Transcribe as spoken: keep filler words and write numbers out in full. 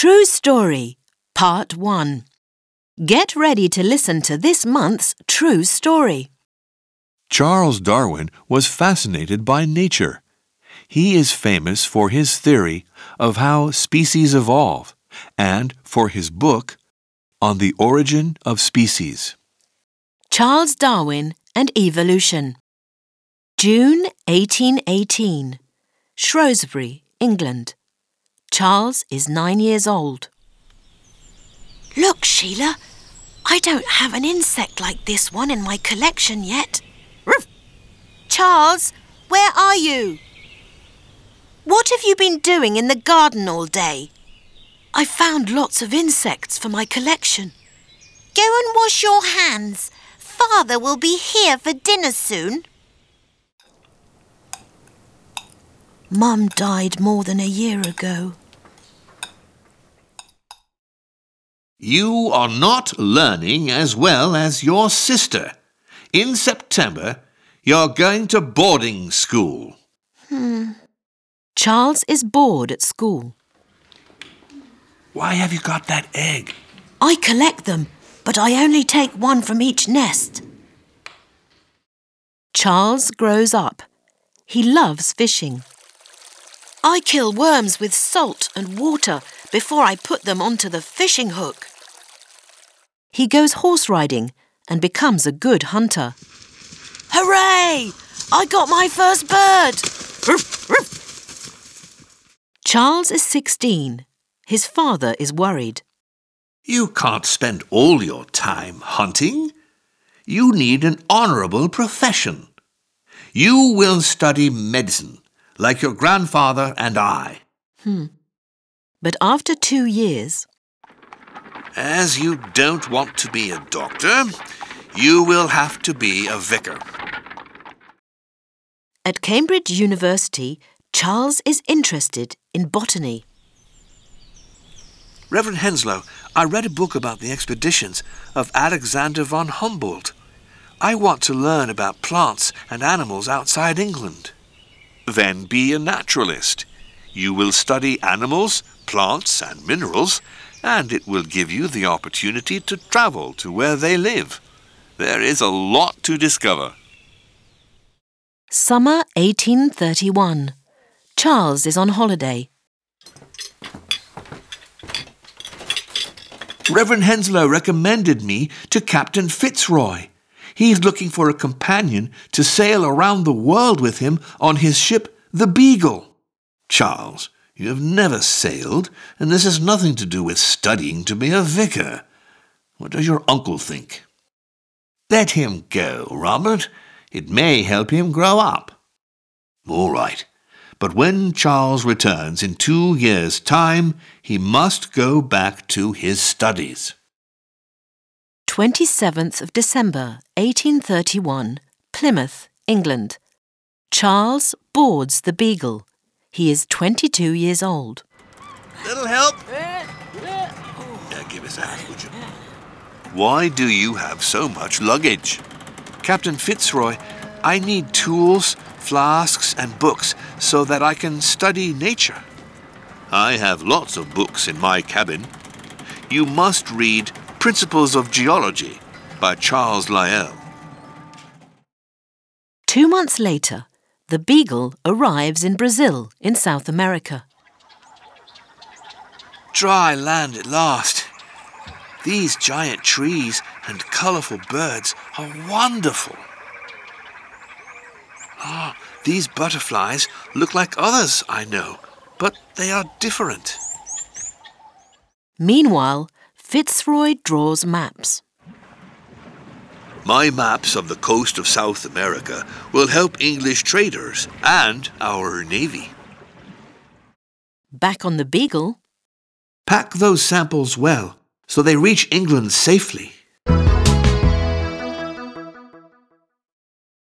True Story, Part one. Get ready to listen to this month's True Story. Charles Darwin was fascinated by nature. He is famous for his theory of how species evolve and for his book on the origin of species. Charles Darwin and Evolution. June eighteen eighteen. Shrewsbury, England. Charles is nine years old. Look, Sheila, I don't have an insect like this one in my collection yet. Ruff. Charles, where are you? What have you been doing in the garden all day? I found lots of insects for my collection. Go and wash your hands. Father will be here for dinner soon. Mum died more than a year ago. You are not learning as well as your sister. In September, you're going to boarding school. Hmm. Charles is bored at school. Why have you got that egg? I collect them, but I only take one from each nest. Charles grows up. He loves fishing. I kill worms with salt and water before I put them onto the fishing hook. He goes horse riding and becomes a good hunter. Hooray! I got my first bird! Ruff, ruff. Charles is sixteen. His father is worried. You can't spend all your time hunting. You need an honourable profession. You will study medicine, like your grandfather and I. Hmm. But after two years... As you don't want to be a doctor, you will have to be a vicar. At Cambridge University, Charles is interested in botany. Reverend Henslow, I read a book about the expeditions of Alexander von Humboldt. I want to learn about plants and animals outside England. Then be a naturalist. You will study animals, plants and minerals, and it will give you the opportunity to travel to where they live. There is a lot to discover. Summer eighteen thirty-one. Charles is on holiday. Reverend Henslow recommended me to Captain Fitzroy. He's looking for a companion to sail around the world with him on his ship, the Beagle. Charles, you have never sailed, and this has nothing to do with studying to be a vicar. What does your uncle think? Let him go, Robert. It may help him grow up. All right. But when Charles returns in two years' time, he must go back to his studies. twenty-seventh of December, eighteen thirty-one, Plymouth, England. Charles boards the Beagle. He is twenty-two years old. Little help? Yeah, give us that, would you? Why do you have so much luggage? Captain Fitzroy, I need tools, flasks and books so that I can study nature. I have lots of books in my cabin. You must read Principles of Geology by Charles Lyell. Two months later, the Beagle arrives in Brazil, in South America. Dry land at last. These giant trees and colourful birds are wonderful. Ah, these butterflies look like others I know, but they are different. Meanwhile, Fitzroy draws maps. My maps of the coast of South America will help English traders and our navy. Back on the Beagle... Pack those samples well so they reach England safely.